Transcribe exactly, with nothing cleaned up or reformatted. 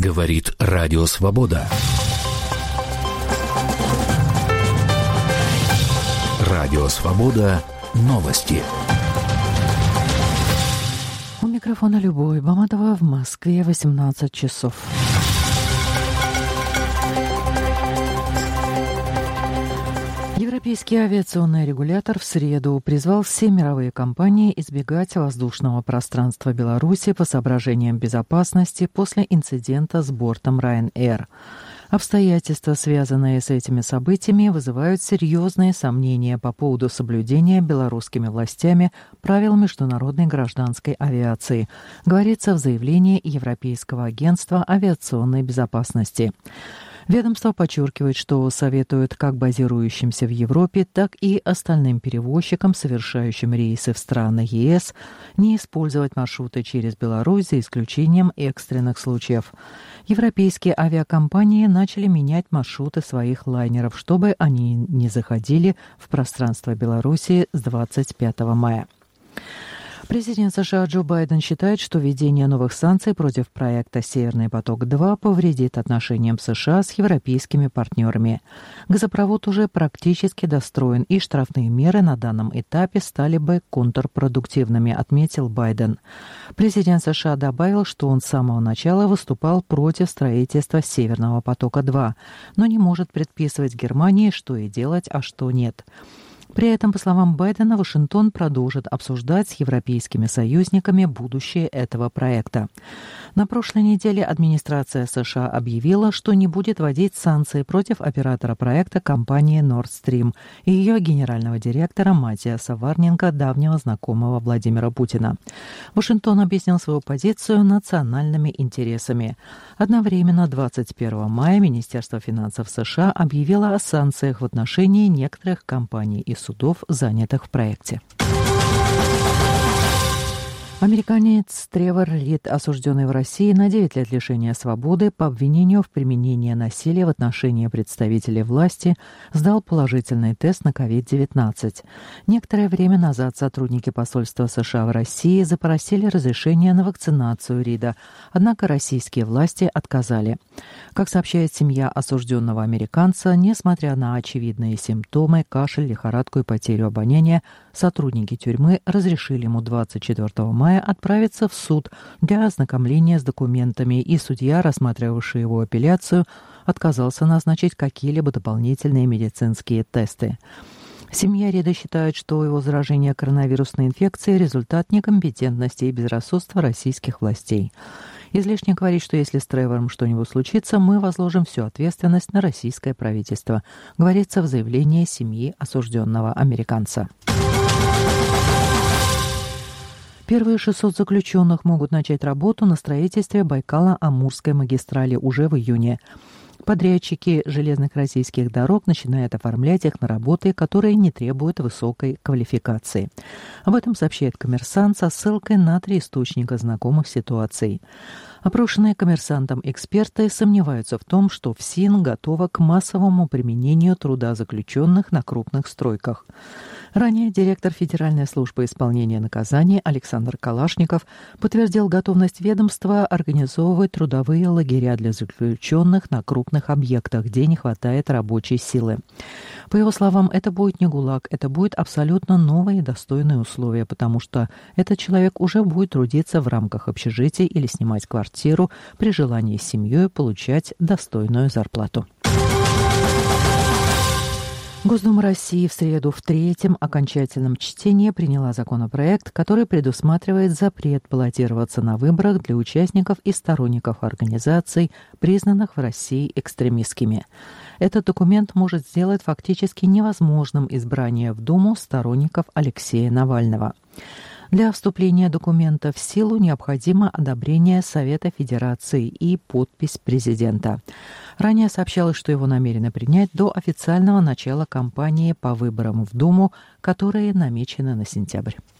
Говорит Радио Свобода. Радио Свобода. Новости. У микрофона Любовь Баматова, в Москве восемнадцать часов. Европейский авиационный регулятор в среду призвал все мировые компании избегать воздушного пространства Беларуси по соображениям безопасности после инцидента с бортом Ryanair. Обстоятельства, связанные с этими событиями, вызывают серьезные сомнения по поводу соблюдения белорусскими властями правил международной гражданской авиации, говорится в заявлении Европейского агентства авиационной безопасности. Ведомство подчеркивает, что советует как базирующимся в Европе, так и остальным перевозчикам, совершающим рейсы в страны ЕС, не использовать маршруты через Беларусь за исключением экстренных случаев. Европейские авиакомпании начали менять маршруты своих лайнеров, чтобы они не заходили в пространство Беларуси с двадцать пятого мая. Президент США Джо Байден считает, что введение новых санкций против проекта «Северный поток-два» повредит отношениям США с европейскими партнерами. Газопровод уже практически достроен, и штрафные меры на данном этапе стали бы контрпродуктивными, отметил Байден. Президент США добавил, что он с самого начала выступал против строительства «Северного потока-два», но не может предписывать Германии, что и делать, а что нет. При этом, по словам Байдена, Вашингтон продолжит обсуждать с европейскими союзниками будущее этого проекта. На прошлой неделе администрация США объявила, что не будет вводить санкции против оператора проекта компании Nord Stream и ее генерального директора Матиаса Варненко, давнего знакомого Владимира Путина. Вашингтон объяснил свою позицию национальными интересами. Одновременно двадцать первого мая Министерство финансов США объявило о санкциях в отношении некоторых компаний и судов, занятых в проекте. Американец Тревор Рид, осужденный в России на девять лет лишения свободы по обвинению в применении насилия в отношении представителей власти, сдал положительный тест на ковид девятнадцать. Некоторое время назад сотрудники посольства США в России запросили разрешение на вакцинацию Рида, однако российские власти отказали. Как сообщает семья осужденного американца, несмотря на очевидные симптомы, кашель, лихорадку и потерю обоняния, сотрудники тюрьмы разрешили ему двадцать четвёртого мая отправиться в суд для ознакомления с документами, и судья, рассматривавший его апелляцию, отказался назначить какие-либо дополнительные медицинские тесты. Семья Рида считает, что его заражение коронавирусной инфекцией – результат некомпетентности и безрассудства российских властей. Излишне говорить, что если с Тревором что-нибудь случится, мы возложим всю ответственность на российское правительство, говорится в заявлении семьи осужденного американца. Первые шестьсот заключенных могут начать работу на строительстве Байкало-Амурской магистрали уже в июне. Подрядчики железных российских дорог начинают оформлять их на работы, которые не требуют высокой квалификации. Об этом сообщает «Коммерсант» со ссылкой на три источника знакомых ситуаций. Опрошенные «Коммерсантом» эксперты сомневаются в том, что ФСИН готова к массовому применению труда заключенных на крупных стройках. Ранее директор Федеральной службы исполнения наказаний Александр Калашников подтвердил готовность ведомства организовывать трудовые лагеря для заключенных на крупных объектах, где не хватает рабочей силы. По его словам, это будет не ГУЛАГ, это будет абсолютно новые и достойные условия, потому что этот человек уже будет трудиться в рамках общежития или снимать квартиру, при желании с семьей получать достойную зарплату. Госдума России в среду в третьем окончательном чтении приняла законопроект, который предусматривает запрет баллотироваться на выборах для участников и сторонников организаций, признанных в России экстремистскими. Этот документ может сделать фактически невозможным избрание в Думу сторонников Алексея Навального. Для вступления документа в силу необходимо одобрение Совета Федерации и подпись президента. Ранее сообщалось, что его намерены принять до официального начала кампании по выборам в Думу, которые намечены на сентябрь.